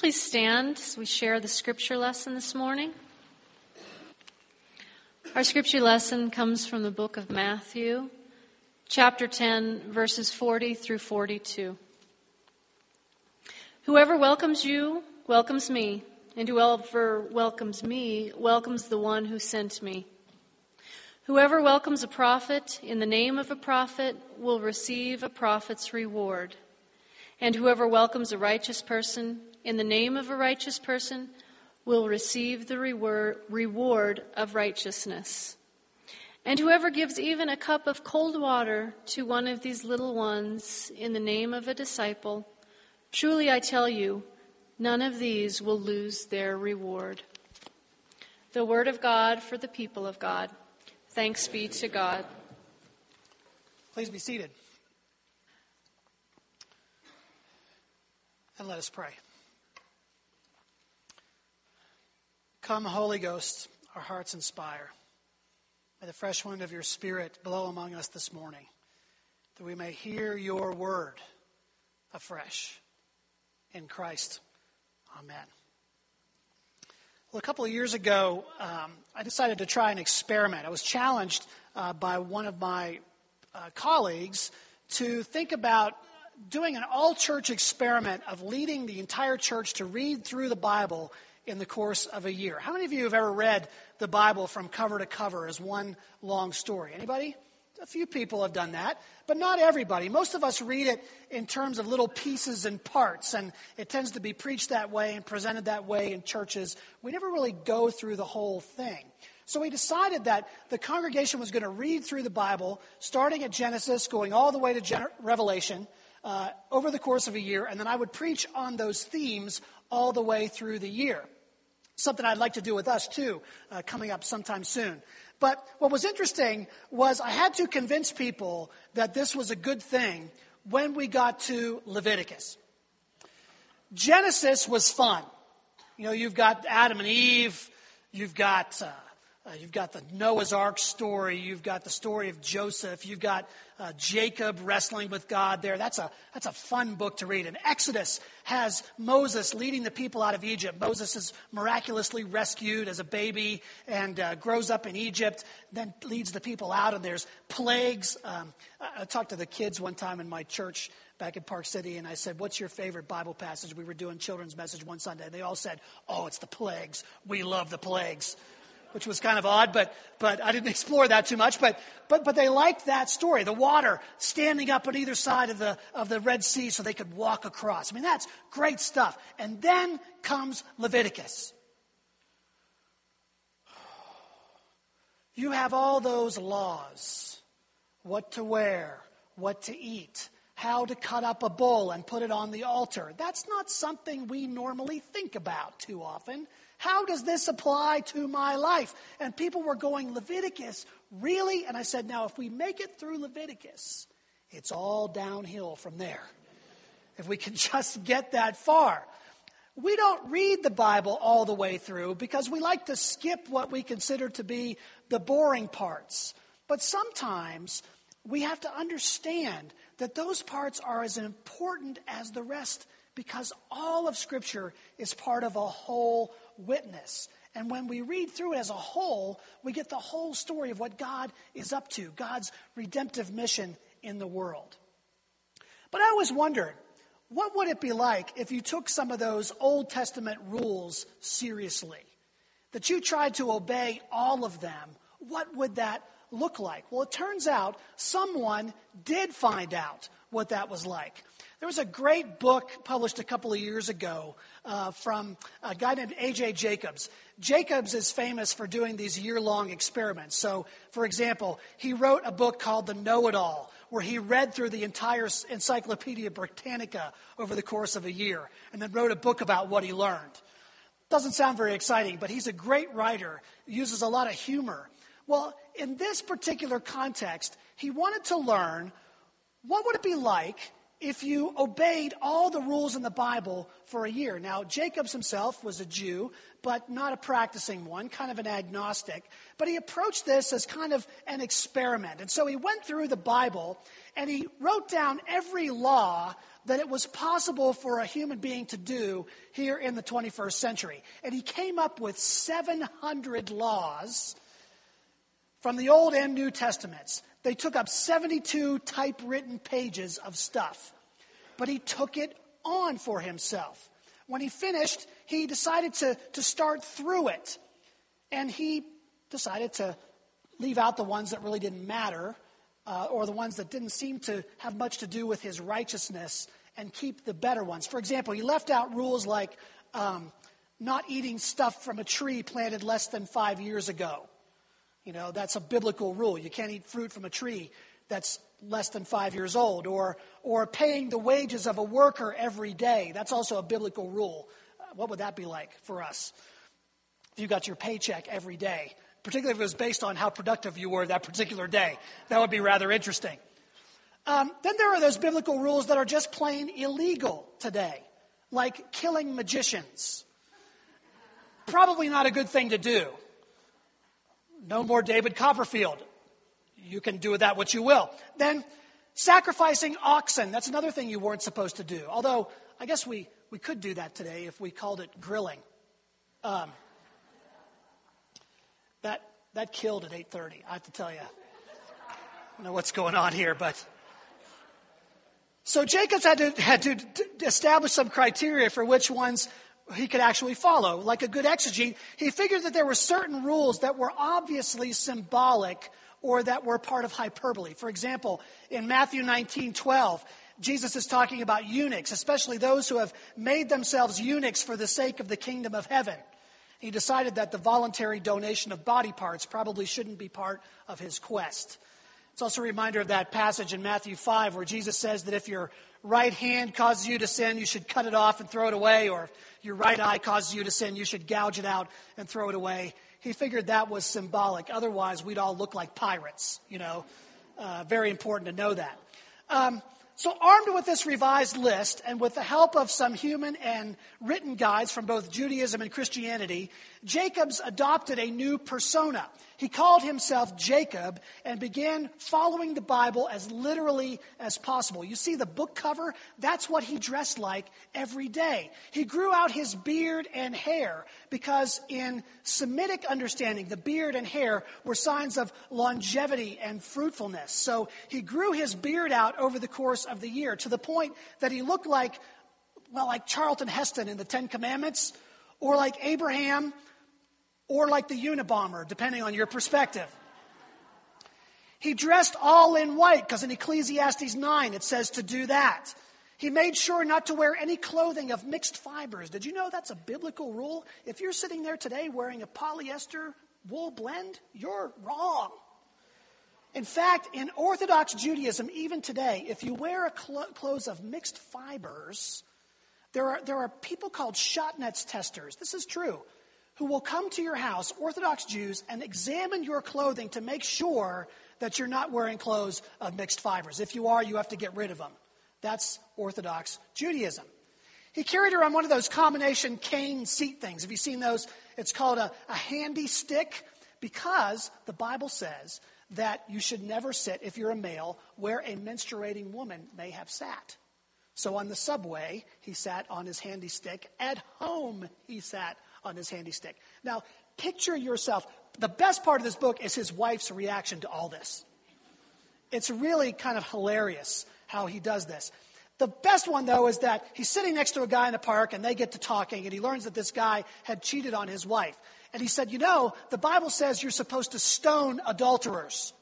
Please stand as we share the scripture lesson this morning. Our scripture lesson comes from the book of Matthew, chapter 10, verses 40 through 42. Whoever welcomes you welcomes me, and whoever welcomes me welcomes the one who sent me. Whoever welcomes a prophet in the name of a prophet will receive a prophet's reward. And whoever welcomes a righteous person in the name of a righteous person will receive the reward of righteousness. And whoever gives even a cup of cold water to one of these little ones in the name of a disciple, truly I tell you, none of these will lose their reward. The word of God for the people of God. Thanks be to God. Please be seated. And let us pray. Come, Holy Ghost, our hearts inspire. May the fresh wind of your Spirit blow among us this morning, that we may hear your word afresh. In Christ, amen. Well, a couple of years ago, I decided to try an experiment. I was challenged by one of my colleagues to think about doing an all-church experiment of leading the entire church to read through the Bible in the course of a year. How many of you have ever read the Bible from cover to cover as one long story? Anybody? A few people have done that, but not everybody. Most of us read it in terms of little pieces and parts, and it tends to be preached that way and presented that way in churches. We never really go through the whole thing. So we decided that the congregation was going to read through the Bible, starting at Genesis, going all the way to Revelation, over the course of a year, and then I would preach on those themes all the way through the year. Something I'd like to do with us, too, coming up sometime soon. But what was interesting was I had to convince people that this was a good thing when we got to Leviticus. Genesis was fun. You know, you've got Adam and Eve, you've got the Noah's Ark story, you've got the story of Joseph, you've got Jacob wrestling with God there. That's a fun book to read. And Exodus has Moses leading the people out of Egypt. Moses is miraculously rescued as a baby and grows up in Egypt, then leads the people out, and there's plagues. I talked to the kids one time in my church back in Park City, and I said, what's your favorite Bible passage? We were doing children's message one Sunday, and they all said, oh, it's the plagues. We love the plagues. Which was kind of odd, but I didn't explore that too much. But they liked that story, the water standing up on either side of the Red Sea so they could walk across. I mean, that's great stuff. And then comes Leviticus. You have all those laws, what to wear, what to eat, how to cut up a bull and put it on the altar. That's not something we normally think about too often. How does this apply to my life? And people were going, Leviticus, really? And I said, now, if we make it through Leviticus, it's all downhill from there. If we can just get that far. We don't read the Bible all the way through because we like to skip what we consider to be the boring parts. But sometimes we have to understand that those parts are as important as the rest because all of Scripture is part of a whole witness. And when we read through it as a whole, we get the whole story of what God is up to, God's redemptive mission in the world. But I always wondered, what would it be like if you took some of those Old Testament rules seriously? That you tried to obey all of them, what would that look like? Well, it turns out someone did find out what that was like. There was a great book published a couple of years ago from a guy named A.J. Jacobs. Jacobs is famous for doing these year-long experiments. So, for example, he wrote a book called The Know-It-All, where he read through the entire Encyclopedia Britannica over the course of a year, and then wrote a book about what he learned. Doesn't sound very exciting, but he's a great writer, uses a lot of humor. Well, in this particular context, he wanted to learn what would it be like if you obeyed all the rules in the Bible for a year. Now, Jacob himself was a Jew, but not a practicing one, kind of an agnostic. But he approached this as kind of an experiment. And so he went through the Bible and he wrote down every law that it was possible for a human being to do here in the 21st century. And he came up with 700 laws from the Old and New Testaments. They took up 72 typewritten pages of stuff. But he took it on for himself. When he finished, he decided to start through it. And he decided to leave out the ones that really didn't matter, or the ones that didn't seem to have much to do with his righteousness, and keep the better ones. For example, he left out rules like not eating stuff from a tree planted less than 5 years ago. You know, that's a biblical rule. You can't eat fruit from a tree that's less than 5 years old. Or paying the wages of a worker every day. That's also a biblical rule. What would that be like for us if you got your paycheck every day? Particularly if it was based on how productive you were that particular day. That would be rather interesting. Then there are those biblical rules that are just plain illegal today. Like killing magicians. Probably not a good thing to do. No more David Copperfield. You can do with that what you will. Then sacrificing oxen. That's another thing you weren't supposed to do. Although, I guess we could do that today if we called it grilling. That killed at 8:30, I have to tell you. I don't know what's going on here, but... So Jacob had to establish some criteria for which ones he could actually follow. Like a good exegete, he figured that there were certain rules that were obviously symbolic or that were part of hyperbole. For example, in Matthew 19:12, Jesus is talking about eunuchs, especially those who have made themselves eunuchs for the sake of the kingdom of heaven. He decided that the voluntary donation of body parts probably shouldn't be part of his quest. It's also a reminder of that passage in Matthew 5 where Jesus says that if your right hand causes you to sin, you should cut it off and throw it away, or if your right eye causes you to sin, you should gouge it out and throw it away. He figured that was symbolic. Otherwise, we'd all look like pirates, you know. Very important to know that. So armed with this revised list and with the help of some human and written guides from both Judaism and Christianity, Jacob's adopted a new persona. He called himself Jacob and began following the Bible as literally as possible. You see the book cover? That's what he dressed like every day. He grew out his beard and hair because in Semitic understanding, the beard and hair were signs of longevity and fruitfulness. So he grew his beard out over the course of the year to the point that he looked like Charlton Heston in the Ten Commandments, or like Abraham, or like the Unabomber, depending on your perspective. He dressed all in white, because in Ecclesiastes 9 it says to do that. He made sure not to wear any clothing of mixed fibers. Did you know that's a biblical rule? If you're sitting there today wearing a polyester wool blend, you're wrong. In fact, in Orthodox Judaism, even today, if you wear clothes of mixed fibers, there are people called shotnetz testers. This is true. Who will come to your house, Orthodox Jews, and examine your clothing to make sure that you're not wearing clothes of mixed fibers. If you are, you have to get rid of them. That's Orthodox Judaism. He carried around one of those combination cane seat things. Have you seen those? It's called a handy stick, because the Bible says that you should never sit, if you're a male, where a menstruating woman may have sat. So on the subway, he sat on his handy stick. At home, he sat on his handy stick. Now, picture yourself. The best part of this book is his wife's reaction to all this. It's really kind of hilarious how he does this. The best one, though, is that he's sitting next to a guy in the park, and they get to talking, and he learns that this guy had cheated on his wife. And he said, you know, the Bible says you're supposed to stone adulterers.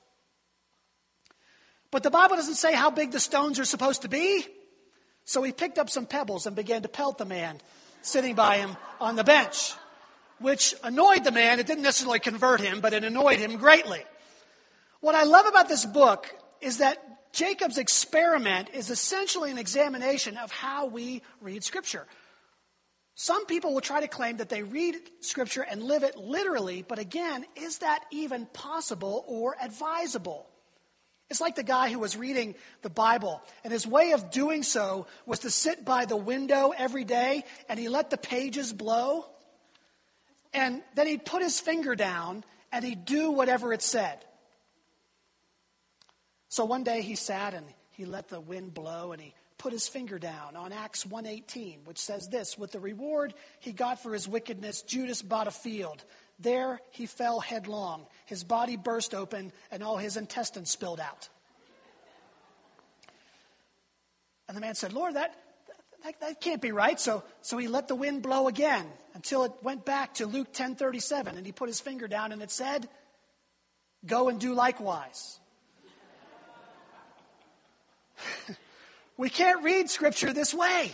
But the Bible doesn't say how big the stones are supposed to be. So he picked up some pebbles and began to pelt the man sitting by him on the bench, which annoyed the man. It didn't necessarily convert him, but it annoyed him greatly. What I love about this book is that Jacob's experiment is essentially an examination of how we read Scripture. Some people will try to claim that they read Scripture and live it literally, but again, is that even possible or advisable? It's like the guy who was reading the Bible, and his way of doing so was to sit by the window every day, and he let the pages blow, and then he'd put his finger down, and he'd do whatever it said. So one day he sat, and he let the wind blow, and he put his finger down on Acts 1:18, which says this: with the reward he got for his wickedness, Judas bought a field. There he fell headlong. His body burst open, and all his intestines spilled out. And the man said, Lord, that can't be right. So he let the wind blow again until it went back to Luke 10:37, and he put his finger down, and it said, go and do likewise. We can't read Scripture this way.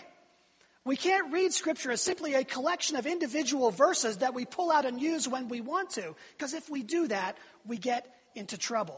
We can't read Scripture as simply a collection of individual verses that we pull out and use when we want to, because if we do that, we get into trouble.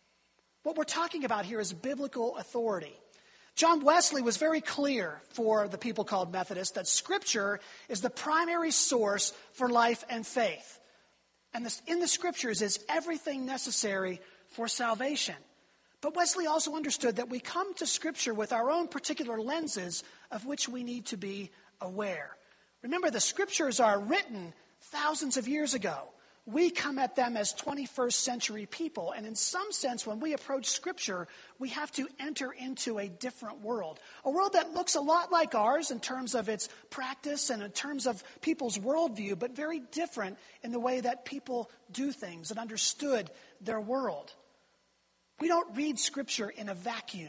What we're talking about here is biblical authority. John Wesley was very clear for the people called Methodists that Scripture is the primary source for life and faith. And in the Scriptures is everything necessary for salvation. But Wesley also understood that we come to Scripture with our own particular lenses of which we need to be aware. Remember, the Scriptures are written thousands of years ago. We come at them as 21st century people. And in some sense, when we approach Scripture, we have to enter into a different world. A world that looks a lot like ours in terms of its practice and in terms of people's worldview, but very different in the way that people do things and understood their world. We don't read Scripture in a vacuum.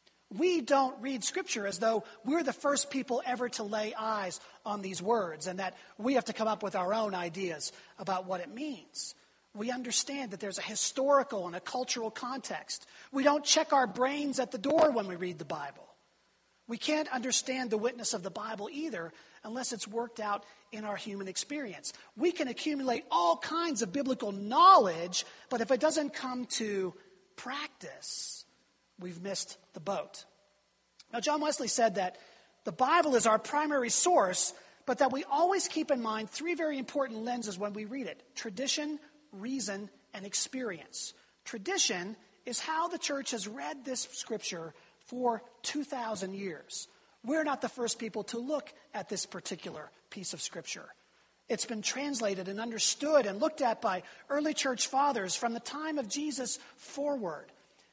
We don't read Scripture as though we're the first people ever to lay eyes on these words and that we have to come up with our own ideas about what it means. We understand that there's a historical and a cultural context. We don't check our brains at the door when we read the Bible. We can't understand the witness of the Bible either unless it's worked out in our human experience. We can accumulate all kinds of biblical knowledge, but if it doesn't come to practice, we've missed the boat. Now, John Wesley said that the Bible is our primary source, but that we always keep in mind three very important lenses when we read it: tradition, reason, and experience. Tradition is how the church has read this Scripture for 2,000 years. We're not the first people to look at this particular piece of Scripture. It's been translated and understood and looked at by early church fathers from the time of Jesus forward.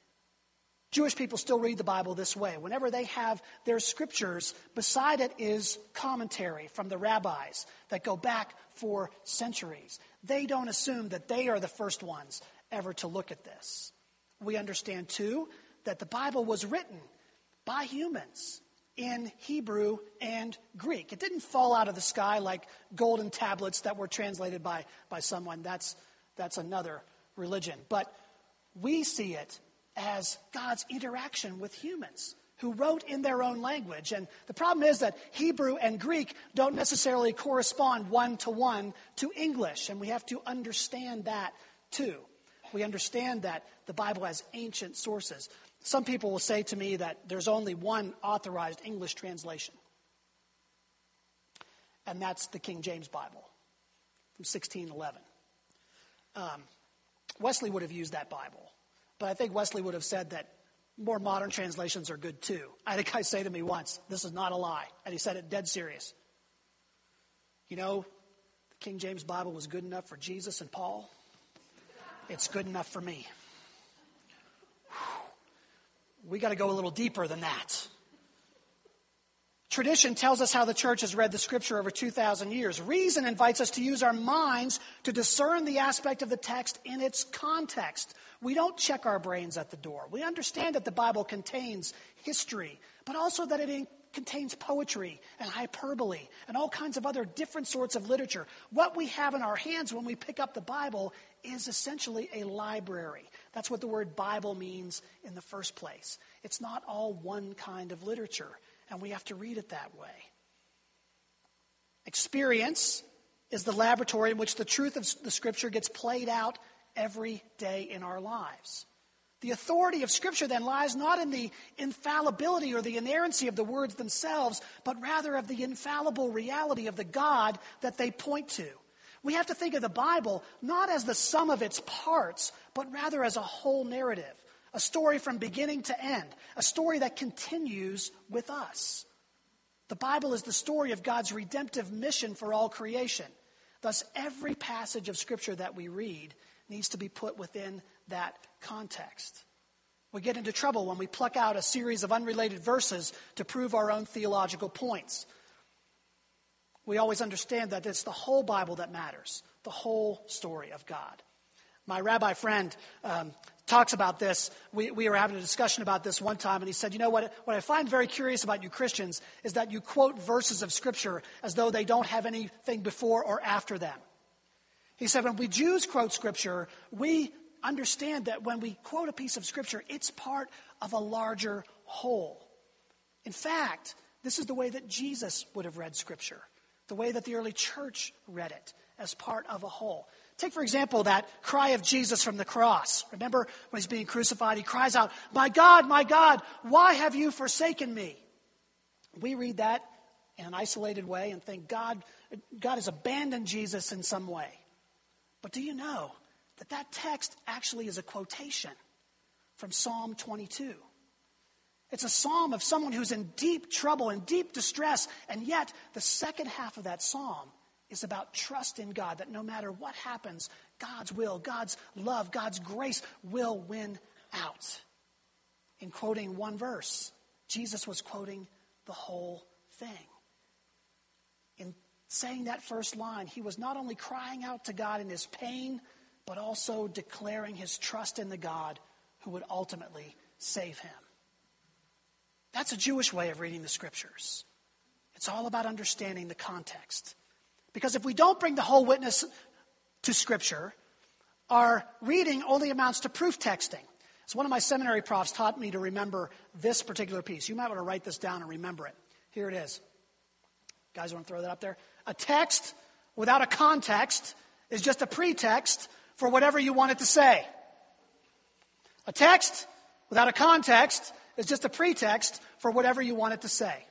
Jewish people still read the Bible this way. Whenever they have their scriptures, beside it is commentary from the rabbis that go back for centuries. They don't assume that they are the first ones ever to look at this. We understand, too, that the Bible was written by humans in Hebrew and Greek. It didn't fall out of the sky like golden tablets that were translated by someone. That's another religion. But we see it as God's interaction with humans who wrote in their own language. And the problem is that Hebrew and Greek don't necessarily correspond one-to-one to English, and we have to understand that too. We understand that the Bible has ancient sources. Some people will say to me that there's only one authorized English translation, and that's the King James Bible from 1611. Wesley would have used that Bible, but I think Wesley would have said that more modern translations are good too. I had a guy say to me once, this is not a lie, and he said it dead serious. You know, the King James Bible was good enough for Jesus and Paul. It's good enough for me. We got to go a little deeper than that. Tradition tells us how the church has read the Scripture over 2,000 years. Reason invites us to use our minds to discern the aspect of the text in its context. We don't check our brains at the door. We understand that the Bible contains history, but also that it contains poetry and hyperbole and all kinds of other different sorts of literature. What we have in our hands when we pick up the Bible is essentially a library. That's what the word Bible means in the first place. It's not all one kind of literature, and we have to read it that way. Experience is the laboratory in which the truth of the Scripture gets played out every day in our lives. The authority of Scripture then lies not in the infallibility or the inerrancy of the words themselves, but rather of the infallible reality of the God that they point to. We have to think of the Bible not as the sum of its parts, but rather as a whole narrative, A story from beginning to end. A story that continues with us. The Bible is the story of God's redemptive mission for all creation. Thus, every passage of Scripture that we read needs to be put within that context. We get into trouble when we pluck out a series of unrelated verses to prove our own theological points. We always understand that it's the whole Bible that matters, the whole story of God. My rabbi friend talks about this. We were having a discussion about this one time, and he said, you know what I find very curious about you Christians is that you quote verses of Scripture as though they don't have anything before or after them. He said, when we Jews quote Scripture, we understand that when we quote a piece of Scripture, it's part of a larger whole. In fact, this is the way that Jesus would have read Scripture, the way that the early church read it, as part of a whole. Take, for example, that cry of Jesus from the cross. Remember when he's being crucified, he cries out, my God, why have you forsaken me? We read that in an isolated way and think God has abandoned Jesus in some way. But do you know that text actually is a quotation from Psalm 22? It's a psalm of someone who's in deep trouble, in deep distress, and yet the second half of that psalm is about trust in God, that no matter what happens, God's will, God's love, God's grace will win out. In quoting one verse, Jesus was quoting the whole thing. In saying that first line, he was not only crying out to God in his pain, but also declaring his trust in the God who would ultimately save him. That's a Jewish way of reading the Scriptures. It's all about understanding the context. Because if we don't bring the whole witness to Scripture, our reading only amounts to proof texting. So one of my seminary profs taught me to remember this particular piece. You might want to write this down and remember it. Here it is. Guys, want to throw that up there? A text without a context is just a pretext for whatever you want it to say. A text without a context is just a pretext for whatever you want it to say.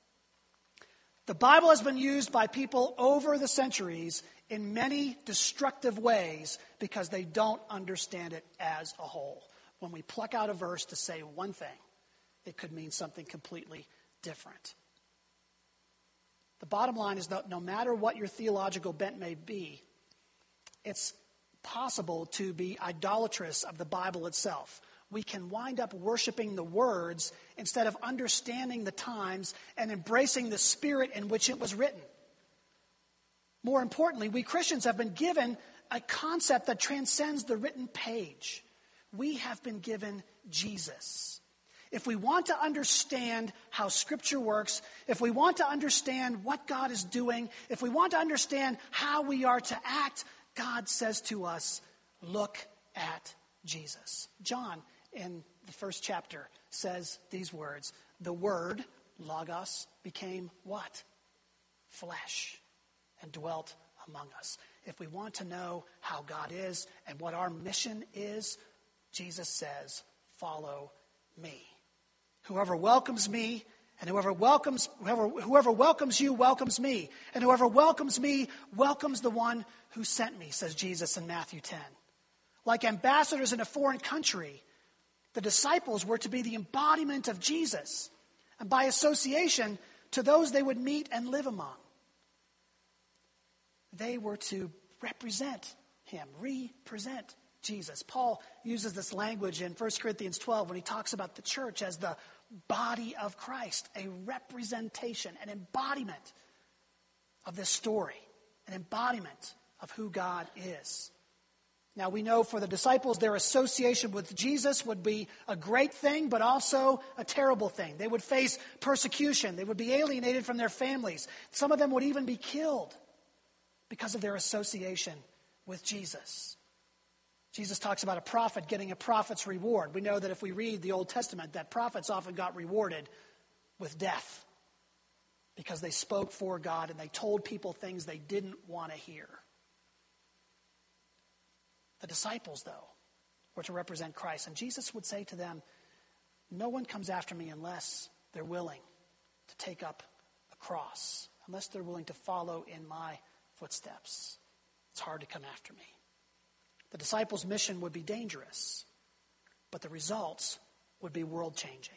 The Bible has been used by people over the centuries in many destructive ways because they don't understand it as a whole. When we pluck out a verse to say one thing, it could mean something completely different. The bottom line is that no matter what your theological bent may be, it's possible to be idolatrous of the Bible itself. We can wind up worshiping the words instead of understanding the times and embracing the spirit in which it was written. More importantly, we Christians have been given a concept that transcends the written page. We have been given Jesus. If we want to understand how Scripture works, if we want to understand what God is doing, if we want to understand how we are to act, God says to us, look at Jesus. John, in the first chapter, says these words, the Word, Logos, became what? Flesh, and dwelt among us. If we want to know how God is and what our mission is, Jesus says, follow me. Whoever welcomes me, and whoever welcomes you welcomes me. And whoever welcomes me welcomes the one who sent me, says Jesus in Matthew 10. Like ambassadors in a foreign country, the disciples were to be the embodiment of Jesus, and by association, to those they would meet and live among. They were to represent him, represent Jesus. Paul uses this language in 1 Corinthians 12 when he talks about the church as the body of Christ, a representation, an embodiment of this story, an embodiment of who God is. Now we know for the disciples their association with Jesus would be a great thing, but also a terrible thing. They would face persecution. They would be alienated from their families. Some of them would even be killed because of their association with Jesus. Jesus talks about a prophet getting a prophet's reward. We know that if we read the Old Testament, that prophets often got rewarded with death because they spoke for God and they told people things they didn't want to hear. The disciples, though, were to represent Christ. And Jesus would say to them, no one comes after me unless they're willing to take up a cross, unless they're willing to follow in my footsteps. It's hard to come after me. The disciples' mission would be dangerous. but the results would be world-changing.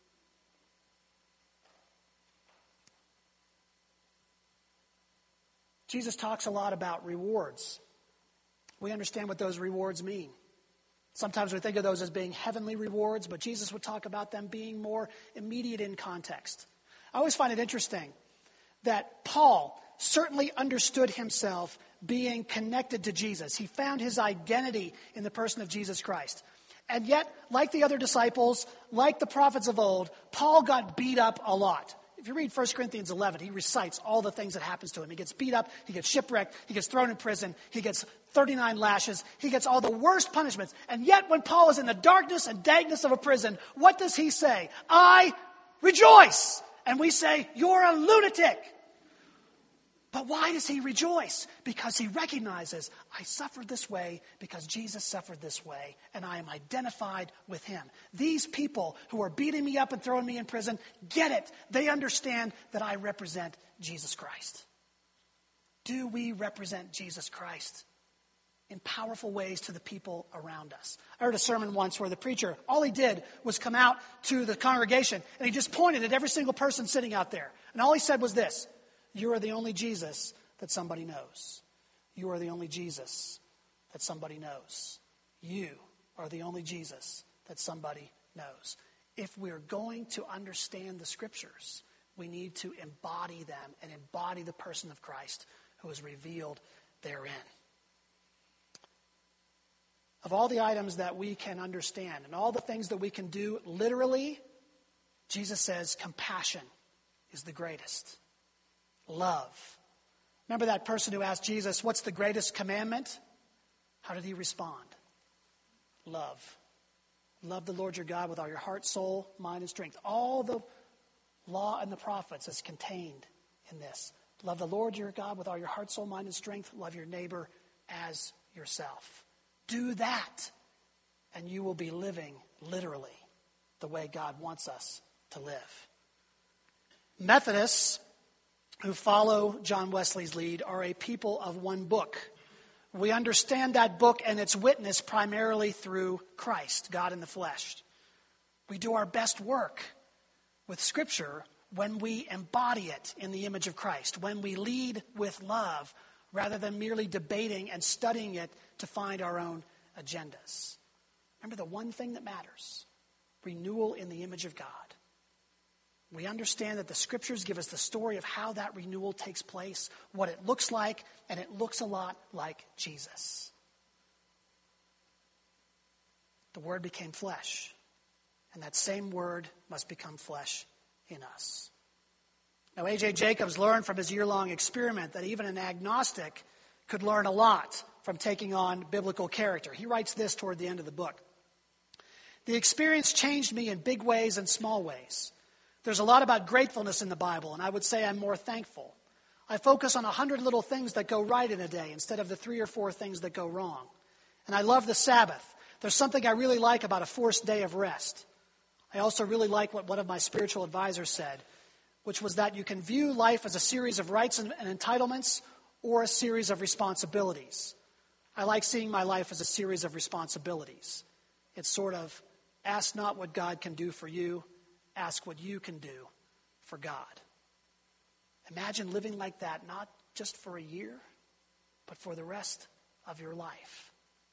Jesus talks a lot about rewards. We understand what those rewards mean. Sometimes we think of those as being heavenly rewards, but Jesus would talk about them being more immediate in context. I always find it interesting that Paul certainly understood himself being connected to Jesus. He found his identity in the person of Jesus Christ. And yet, like the other disciples, like the prophets of old, Paul got beat up a lot. If you read 1 Corinthians 11, he recites all the things that happens to him. He gets beat up, he gets shipwrecked, he gets thrown in prison, he gets 39 lashes, he gets all the worst punishments. And yet when Paul is in the darkness and dankness of a prison, what does he say? I rejoice. And we say, you're a lunatic. But why does he rejoice? Because he recognizes, I suffered this way because Jesus suffered this way, and I am identified with him. These people who are beating me up and throwing me in prison get it. They understand that I represent Jesus Christ. Do we represent Jesus Christ in powerful ways to the people around us? I heard a sermon once where the preacher, all he did was come out to the congregation, and he just pointed at every single person sitting out there. And all he said was this: you are the only Jesus that somebody knows. You are the only Jesus that somebody knows. You are the only Jesus that somebody knows. If we're going to understand the Scriptures, we need to embody them and embody the person of Christ who is revealed therein. Of all the items that we can understand and all the things that we can do literally, Jesus says compassion is the greatest. Love. Remember that person who asked Jesus, what's the greatest commandment? How did he respond? Love. Love the Lord your God with all your heart, soul, mind, and strength. All the law and the prophets is contained in this. Love the Lord your God with all your heart, soul, mind, and strength. Love your neighbor as yourself. Do that, and you will be living literally the way God wants us to live. Methodists who follow John Wesley's lead are a people of one book. We understand that book and its witness primarily through Christ, God in the flesh. We do our best work with Scripture when we embody it in the image of Christ, when we lead with love rather than merely debating and studying it to find our own agendas. Remember the one thing that matters: renewal in the image of God. We understand that the Scriptures give us the story of how that renewal takes place, what it looks like, and it looks a lot like Jesus. The Word became flesh, and that same Word must become flesh in us. Now, A.J. Jacobs learned from his year-long experiment that even an agnostic could learn a lot from taking on biblical character. He writes this toward the end of the book. The experience changed me in big ways and small ways. There's a lot about gratefulness in the Bible, and I would say I'm more thankful. I focus on 100 little things that go right in a day instead of the 3 or 4 things that go wrong. And I love the Sabbath. There's something I really like about a forced day of rest. I also really like what one of my spiritual advisors said, which was that you can view life as a series of rights and entitlements or a series of responsibilities. I like seeing my life as a series of responsibilities. It's sort of, ask not what God can do for you, ask what you can do for God. Imagine living like that, not just for a year, but for the rest of your life.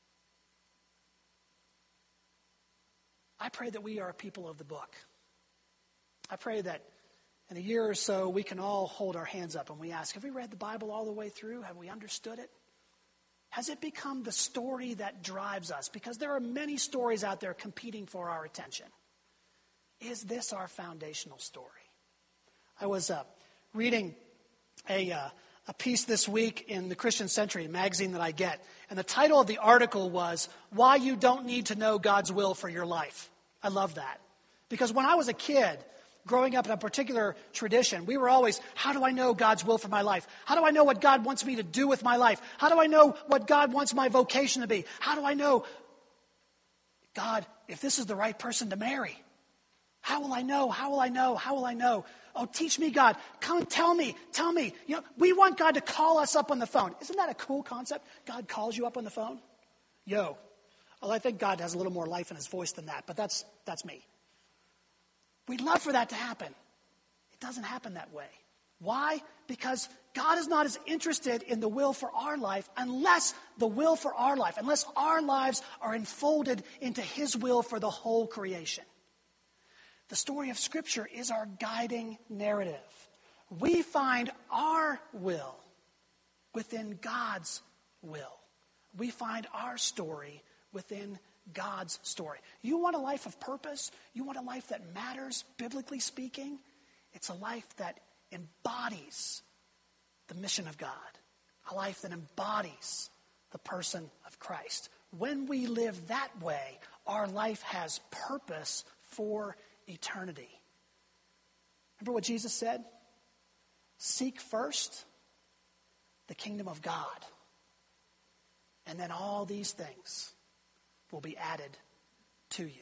I pray that we are a people of the book. I pray that in a year or so we can all hold our hands up and we ask, have we read the Bible all the way through? Have we understood it? Has it become the story that drives us? Because there are many stories out there competing for our attention. Is this our foundational story? I was reading a piece this week in the Christian Century, a magazine that I get, and the title of the article was, Why You Don't Need to Know God's Will for Your Life. I love that. Because when I was a kid, growing up in a particular tradition, we were always, how do I know God's will for my life? How do I know what God wants me to do with my life? How do I know what God wants my vocation to be? How do I know, God, if this is the right person to marry? How will I know? How will I know? How will I know? Oh, teach me, God. Come, tell me. You know, we want God to call us up on the phone. Isn't that a cool concept? God calls you up on the phone. Yo, Although I think God has a little more life in his voice than that, but that's me. We'd love for that to happen. It doesn't happen that way. Why? Because God is not as interested in the will for our life unless our lives are enfolded into his will for the whole creation. The story of Scripture is our guiding narrative. We find our will within God's will. We find our story within God's story. You want a life of purpose? You want a life that matters, biblically speaking? It's a life that embodies the mission of God. A life that embodies the person of Christ. When we live that way, our life has purpose for eternity. Remember what Jesus said? Seek first the kingdom of God, and then all these things will be added to you.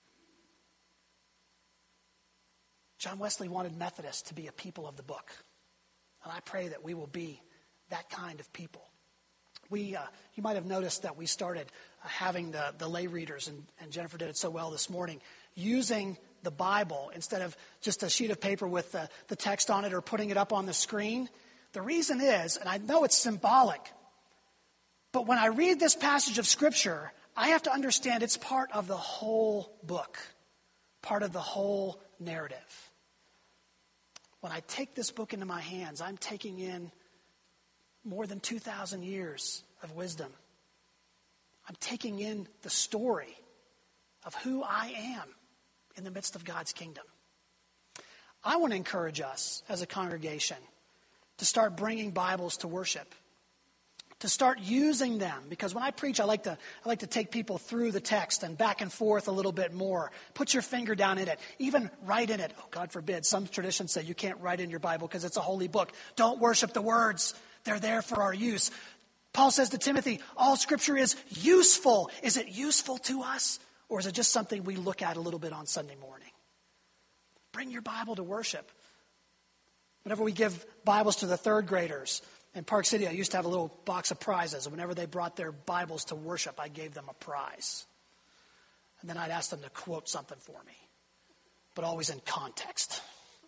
John Wesley wanted Methodists to be a people of the book, and I pray that we will be that kind of people. You might have noticed that we started having the lay readers, and Jennifer did it so well this morning, using the Bible instead of just a sheet of paper with the text on it or putting it up on the screen. The reason is, and I know it's symbolic, but when I read this passage of Scripture, I have to understand it's part of the whole book, part of the whole narrative. When I take this book into my hands, I'm taking in more than 2,000 years of wisdom. I'm taking in the story of who I am in the midst of God's kingdom. I want to encourage us as a congregation to start bringing Bibles to worship, to start using them, because when I preach, I like to take people through the text and back and forth a little bit more. Put your finger down in it, even write in it. Oh, God forbid, some traditions say you can't write in your Bible because it's a holy book. Don't worship the words. They're there for our use. Paul says to Timothy, all Scripture is useful. Is it useful to us? Or is it just something we look at a little bit on Sunday morning? Bring your Bible to worship. Whenever we give Bibles to the third graders in Park City, I used to have a little box of prizes. And whenever they brought their Bibles to worship, I gave them a prize. And then I'd ask them to quote something for me, but always in context.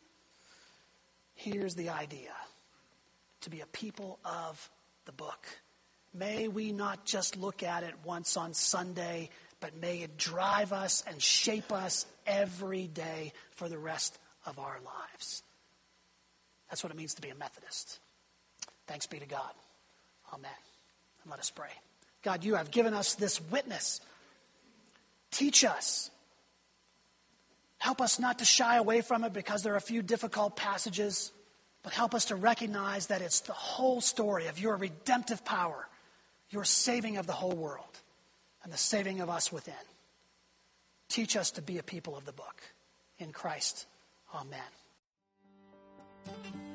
Here's the idea: to be a people of the book. May we not just look at it once on Sunday, but may it drive us and shape us every day for the rest of our lives. That's what it means to be a Methodist. Thanks be to God. Amen. And let us pray. God, you have given us this witness. Teach us. Help us not to shy away from it because there are a few difficult passages, but help us to recognize that it's the whole story of your redemptive power, your saving of the whole world, and the saving of us within. Teach us to be a people of the book. In Christ, amen.